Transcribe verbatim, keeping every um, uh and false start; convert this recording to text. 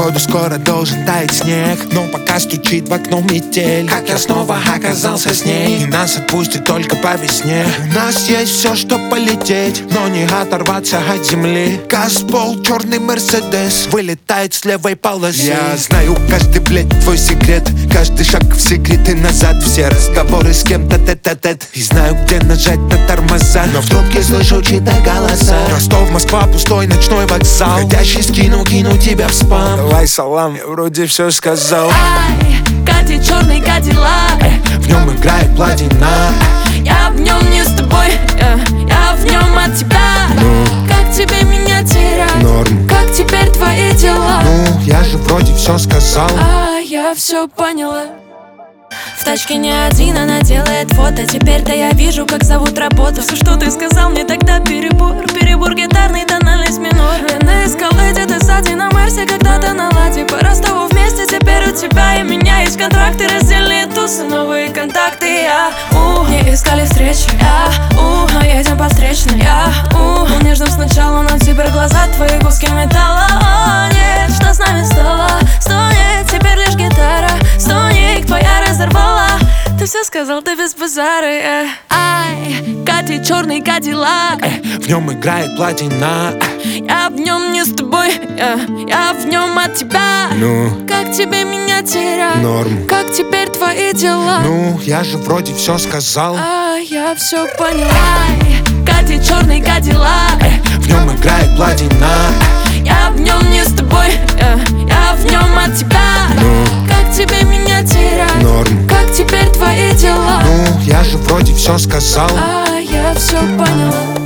Походу скоро должен таять снег, но пока стучит в окно метель. Как я снова оказался с ней, и нас отпустит только по весне. У нас есть все, чтоб полететь, но не оторваться от земли. Газпол, черный Мерседес, вылетает с левой полосы. Я знаю каждый, блядь, твой секрет, каждый шаг в секрет и назад. Все разговоры с кем-то тет-а-тет, и знаю, где нажать на тормоза, но в трубке слышу чьи-то голоса. Ростов, Москва, пустой ночной вокзал. Ходящий скину, кину тебя в спам. Давай салам, я вроде все сказал. Ай, Катя, черный кадиллак, в нем играет платина. я в нем не с тобой, я, я в нем от тебя. Ну, Как тебе меня терять? норм. Как теперь твои дела? Ну, я же вроде все сказал. А я все поняла. В тачке не один, она делает фото. Теперь-то я вижу, как зовут работу. Все, что ты сказал мне тогда, перебор. Перебор гитарный, тональность минор. Я на эскалейте, ты сзади на Мерсе, когда-то на ладе. По Ростову вместе, теперь у тебя и меня есть контракты, раздельные тусы, новые контакты. Я, у, не искали встречи, я, у, но едем по встречной. Я, у, был нежным сначала, но теперь глаза твои куски металла. О, нет, что с нами стало? Стонет, теперь лишь гитара. Стонет, твоя разорвала. Ты все сказал, ты без базара, э. Ай, Катя, черный кадиллак, В нем играет платина. я в нем не с тобой, я, я в нем от тебя. Ну, Как тебе меня терять? норм. Как теперь твои дела? Ну, я же вроде все сказал. А я все поняла. Ай, Катя, черный кадиллак, В нем играет платина. я в нем не с тобой, я, я в нем от тебя. Ну, Как тебе меня терять? норм. Как теперь твои дела? Ну, я же вроде все сказал. А я все поняла.